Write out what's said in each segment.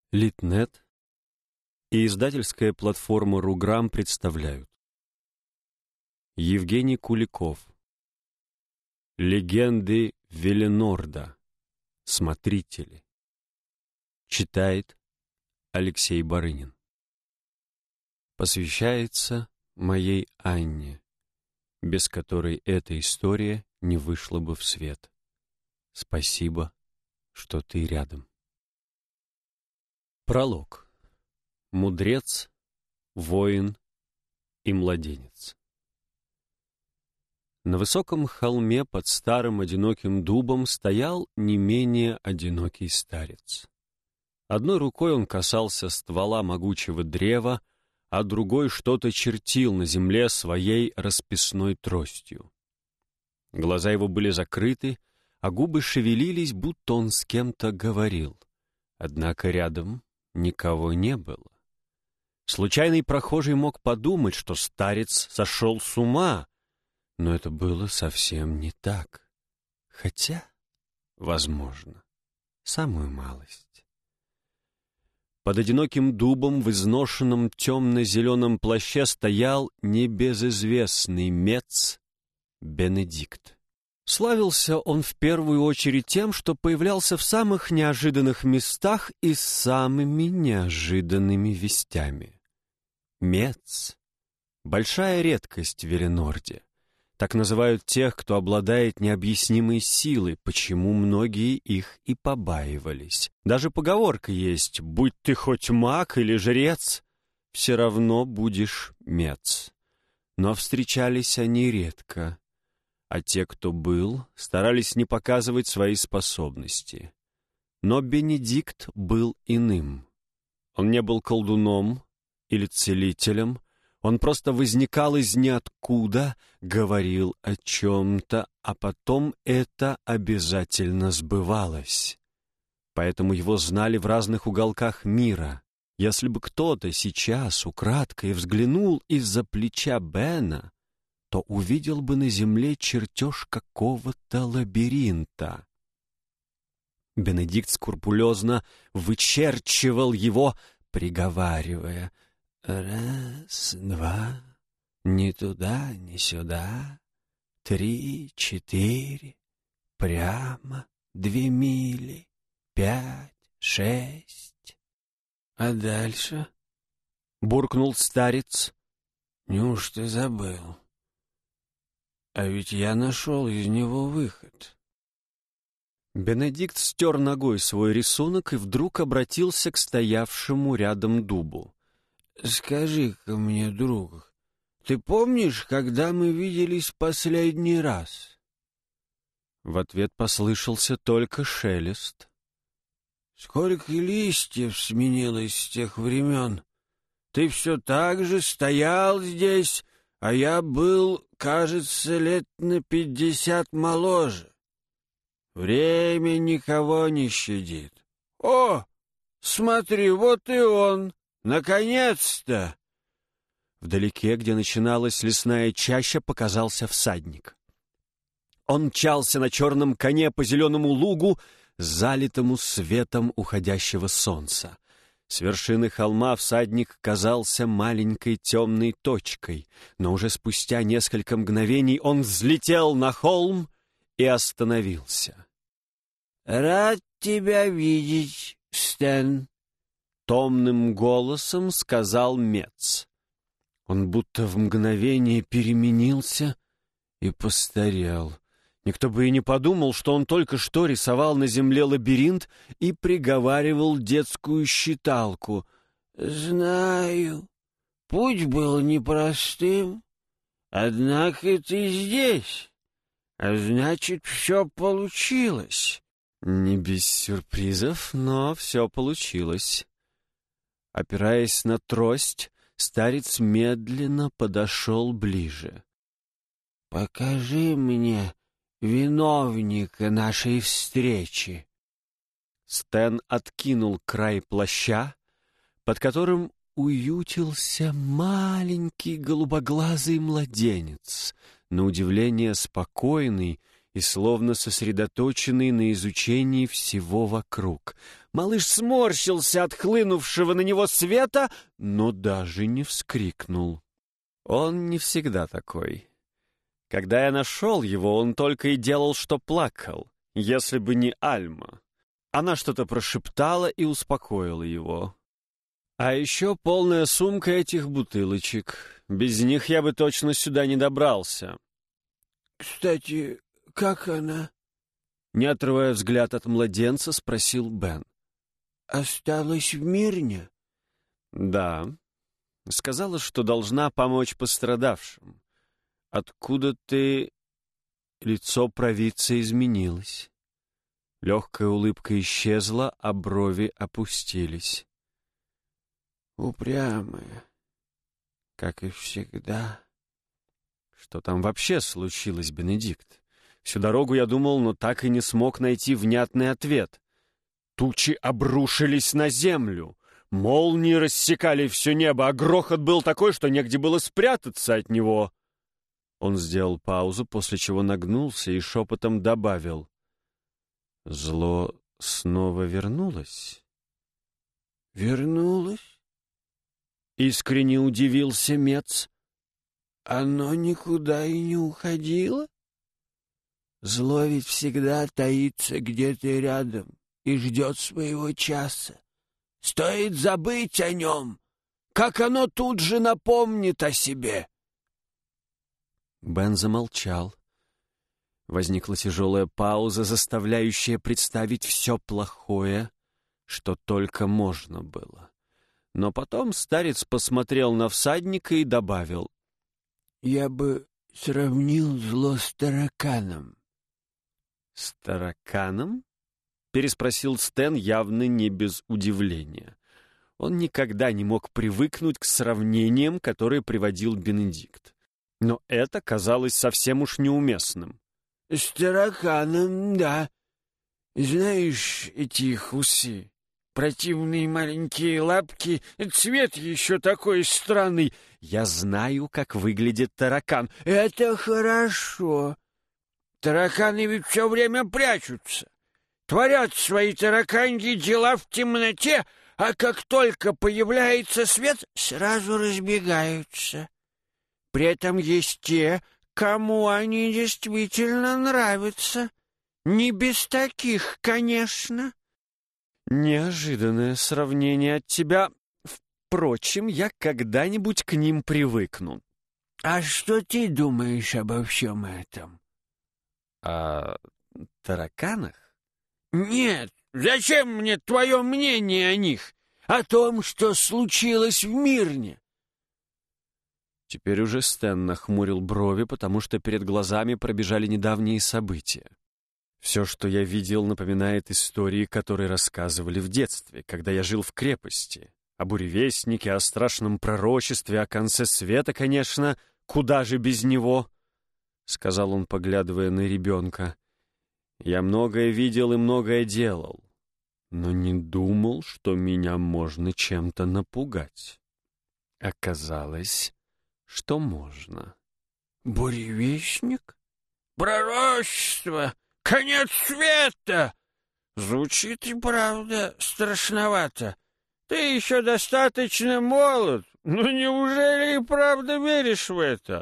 Литнет и издательская платформа «Руграм» представляют. Евгений Куликов. Легенды Веленорда. Смотрители. Читает Алексей Барынин. Посвящается моей Анне, без которой эта история не вышла бы в свет. Спасибо, что ты рядом. Пролог. Мудрец, воин и младенец. На высоком холме под старым одиноким дубом стоял не менее одинокий старец. Одной рукой он касался ствола могучего древа, а другой что-то чертил на земле своей расписной тростью. Глаза его были закрыты, а губы шевелились, будто он с кем-то говорил. Однако рядом никого не было. Случайный прохожий мог подумать, что старец сошел с ума, но это было совсем не так. Хотя, возможно, самую малость. Под одиноким дубом в изношенном темно-зеленом плаще стоял небезызвестный мец Бенедикт. Славился он в первую очередь тем, что появлялся в самых неожиданных местах и с самыми неожиданными вестями. Мец — большая редкость в Веленорде. Так называют тех, кто обладает необъяснимой силой, почему многие их и побаивались. Даже поговорка есть: «Будь ты хоть маг или жрец, все равно будешь мец». Но встречались они редко, а те, кто был, старались не показывать свои способности. Но Бенедикт был иным. Он не был колдуном или целителем, он просто возникал из ниоткуда, говорил о чем-то, а потом это обязательно сбывалось. Поэтому его знали в разных уголках мира. Если бы кто-то сейчас украдкой взглянул из-за плеча Бена, то увидел бы на земле чертеж какого-то лабиринта. Бенедикт скрупулезно вычерчивал его, приговаривая: «Раз, два, ни туда, ни сюда, 3, 4, прямо 2 мили, 5, 6. А дальше?» — буркнул старец. «Неужто забыл? А ведь я нашел из него выход». Бенедикт стер ногой свой рисунок и вдруг обратился к стоявшему рядом дубу. «Скажи-ка мне, друг, ты помнишь, когда мы виделись последний раз?» В ответ послышался только шелест. «Сколько листьев сменилось с тех времен? Ты все так же стоял здесь, а я был, кажется, лет на 50 моложе. Время никого не щадит. О, смотри, вот и он! Наконец-то!» Вдалеке, где начиналась лесная чаща, показался всадник. Он мчался на черном коне по зеленому лугу, залитому светом уходящего солнца. С вершины холма всадник казался маленькой темной точкой, но уже спустя несколько мгновений он взлетел на холм и остановился. «Рад тебя видеть, Стэн», — томным голосом сказал Мец. Он будто в мгновение переменился и постарел. Никто бы и не подумал, что он только что рисовал на земле лабиринт и приговаривал детскую считалку. «Знаю, путь был непростым, однако ты здесь, а значит, все получилось». Не без сюрпризов, но все получилось. Опираясь на трость, старец медленно подошел ближе. «Покажи мне виновника нашей встречи». Стэн откинул край плаща, под которым уютился маленький голубоглазый младенец, на удивление спокойный и и словно сосредоточенный на изучении всего вокруг. Малыш сморщился от хлынувшего на него света, но даже не вскрикнул. Он не всегда такой. Когда я нашел его, он только и делал, что плакал, если бы не Альма. Она что-то прошептала и успокоила его. А еще полная сумка этих бутылочек. Без них я бы точно сюда не добрался. «Кстати, как она?» Не отрывая взгляд от младенца, спросил Бен. «Осталась в Мирне?» «Да». Сказала, что должна помочь пострадавшим. «Откуда ты...» Лицо провидца изменилось. Легкая улыбка исчезла, а брови опустились. «Упрямая, как и всегда». Что там вообще случилось, Бенедикт? Всю дорогу я думал, но так и не смог найти внятный ответ. Тучи обрушились на землю. Молнии рассекали все небо, а грохот был такой, что негде было спрятаться от него. Он сделал паузу, после чего нагнулся и шепотом добавил. Зло снова вернулось? «Вернулась?» Искренне удивился Мец. «Оно никуда и не уходило? Зло ведь всегда таится где-то рядом и ждет своего часа. Стоит забыть о нем, как оно тут же напомнит о себе». Бен замолчал. Возникла тяжелая пауза, заставляющая представить все плохое, что только можно было. Но потом старец посмотрел на всадника и добавил. «Я бы сравнил зло с тараканом». «С тараканом?» — переспросил Стэн явно не без удивления. Он никогда не мог привыкнуть к сравнениям, которые приводил Бенедикт. Но это казалось совсем уж неуместным. «С тараканом, да. Знаешь, эти их усы? Противные маленькие лапки, цвет еще такой странный. Я знаю, как выглядит таракан. Это хорошо. Тараканы ведь все время прячутся. Творят свои тараканьи дела в темноте, а как только появляется свет, сразу разбегаются. При этом есть те, кому они действительно нравятся. Не без таких, конечно». Неожиданное сравнение от тебя. Впрочем, я когда-нибудь к ним привыкну. «А что ты думаешь обо всем этом?» О тараканах? «Нет, зачем мне твое мнение о них? О том, что случилось в Мирне?» Теперь уже Стэн нахмурил брови, потому что перед глазами пробежали недавние события. Все, что я видел, напоминает истории, которые рассказывали в детстве, когда я жил в крепости. О буревестнике, о страшном пророчестве, о конце света, конечно, куда же без него, — сказал он, поглядывая на ребенка. Я многое видел и многое делал, но не думал, что меня можно чем-то напугать. Оказалось, что можно. «Буревестник? Пророчество! Конец света!» Звучит и правда страшновато. Ты еще достаточно молод, но неужели и правда веришь в это?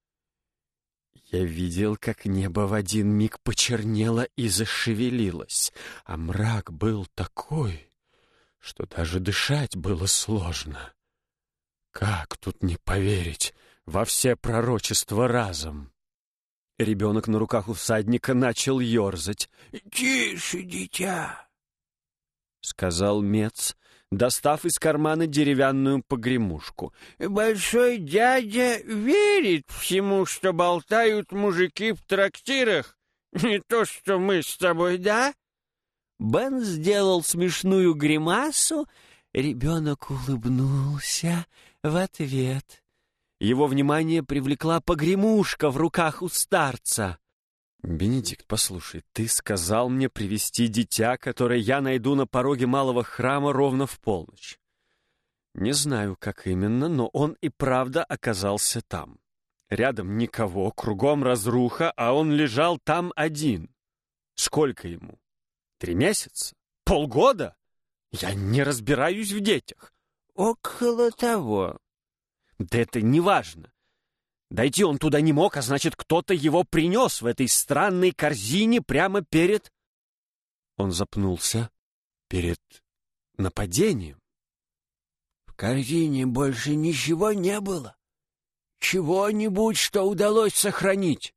Я видел, как небо в один миг почернело и зашевелилось, а мрак был такой, что даже дышать было сложно. Как тут не поверить во все пророчества разом? Ребенок на руках у всадника начал ерзать. «Тише, дитя!» — сказал Мец, достав из кармана деревянную погремушку. «Большой дядя верит всему, что болтают мужики в трактирах. Не то, что мы с тобой, да?» Бен сделал смешную гримасу, ребенок улыбнулся в ответ. Его внимание привлекла погремушка в руках у старца. «Бенедикт, послушай, ты сказал мне привести дитя, которое я найду на пороге малого храма ровно в полночь. Не знаю, как именно, но он и правда оказался там. Рядом никого, кругом разруха, а он лежал там один. Сколько ему? 3 месяца? Полгода? Я не разбираюсь в детях. Около того. Да это не важно. Дойти он туда не мог, а значит, кто-то его принес в этой странной корзине прямо перед... Он запнулся. Перед нападением. В корзине больше ничего не было. Чего-нибудь, что удалось сохранить.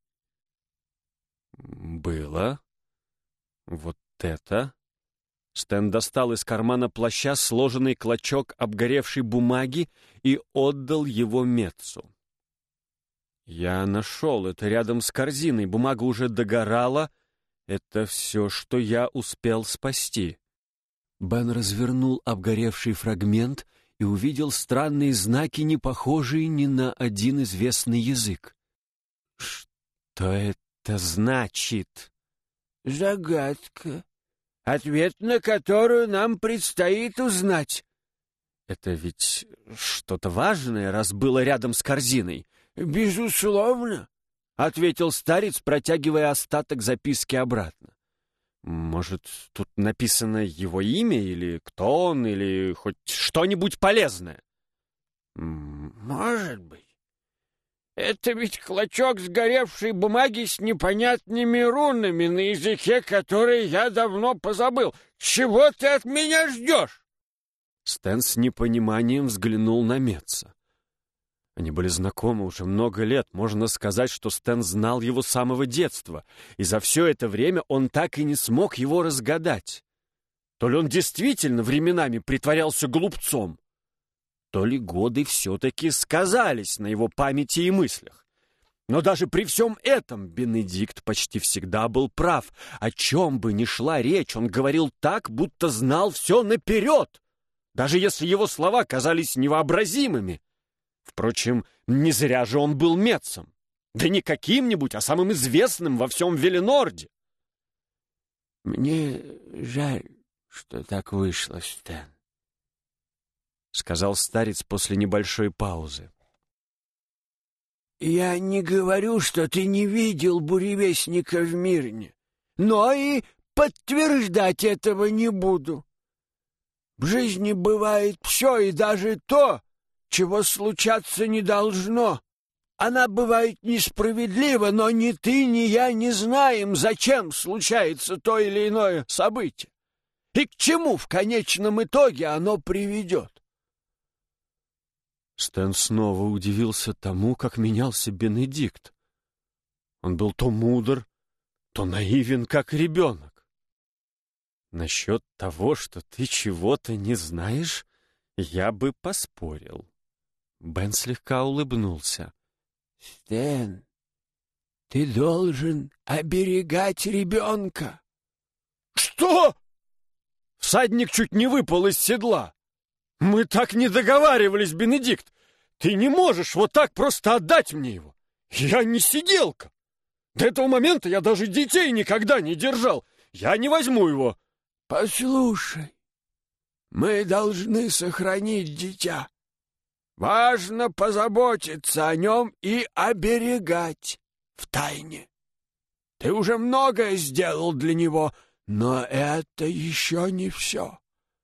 Было. Вот это. Стэн достал из кармана плаща сложенный клочок обгоревшей бумаги и отдал его Метцу. Я нашел это рядом с корзиной. Бумага уже догорала. Это все, что я успел спасти. Бен развернул обгоревший фрагмент и увидел странные знаки, не похожие ни на один известный язык. Что это значит? Загадка, ответ на которую нам предстоит узнать. Это ведь что-то важное, раз было рядом с корзиной. Безусловно, ответил старец, протягивая остаток записки обратно. Может, тут написано его имя, или кто он, или хоть что-нибудь полезное? Может быть. Это ведь клочок сгоревшей бумаги с непонятными рунами на языке, который я давно позабыл. Чего ты от меня ждешь? Стэн с непониманием взглянул на Метца. Они были знакомы уже много лет. Можно сказать, что Стэн знал его с самого детства, и за все это время он так и не смог его разгадать. То ли он действительно временами притворялся глупцом, то ли годы все-таки сказались на его памяти и мыслях. Но даже при всем этом Бенедикт почти всегда был прав. О чем бы ни шла речь, он говорил так, будто знал все наперед, даже если его слова казались невообразимыми. Впрочем, не зря же он был Метцем. Да не каким-нибудь, а самым известным во всем Велинорде. «Мне жаль, что так вышло, Стэн», — сказал старец после небольшой паузы. «Я не говорю, что ты не видел буревестника в Мирне, но и подтверждать этого не буду. В жизни бывает все, и даже то, чего случаться не должно. Она бывает несправедлива, но ни ты, ни я не знаем, зачем случается то или иное событие и к чему в конечном итоге оно приведет». Стэн снова удивился тому, как менялся Бенедикт. Он был то мудр, то наивен, как ребенок. Насчет того, что ты чего-то не знаешь, я бы поспорил. Бен слегка улыбнулся. «Стэн, ты должен оберегать ребенка». «Что?» Всадник чуть не выпал из седла. «Мы так не договаривались, Бенедикт! Ты не можешь вот так просто отдать мне его! Я не сиделка! До этого момента я даже детей никогда не держал! Я не возьму его!» «Послушай, мы должны сохранить дитя. Важно позаботиться о нем и оберегать в тайне. Ты уже многое сделал для него, но это еще не все».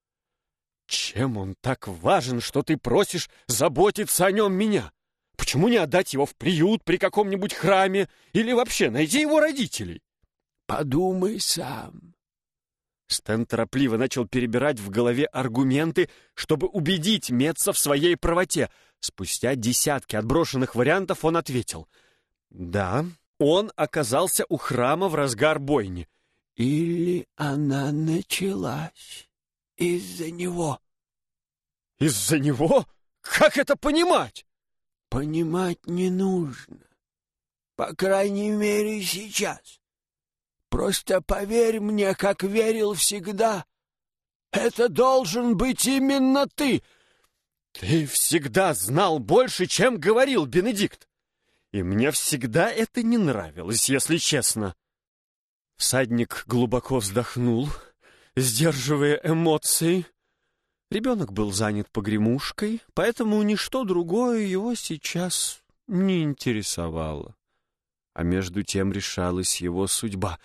«Чем он так важен, что ты просишь заботиться о нем меня? Почему не отдать его в приют при каком-нибудь храме или вообще найти его родителей?» «Подумай сам». Стэн торопливо начал перебирать в голове аргументы, чтобы убедить Метца в своей правоте. Спустя десятки отброшенных вариантов он ответил: «Да, он оказался у храма в разгар бойни». «Или она началась из-за него». «Из-за него? Как это понимать?» «Понимать не нужно. По крайней мере, сейчас. Просто поверь мне, как верил всегда. Это должен быть именно ты». «Ты всегда знал больше, чем говорил, Бенедикт. И мне всегда это не нравилось, если честно». Всадник глубоко вздохнул, сдерживая эмоции. Ребенок был занят погремушкой, поэтому ничто другое его сейчас не интересовало. А между тем решалась его судьба.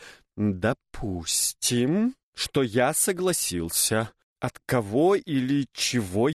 Допустим, что я согласился. От кого или чего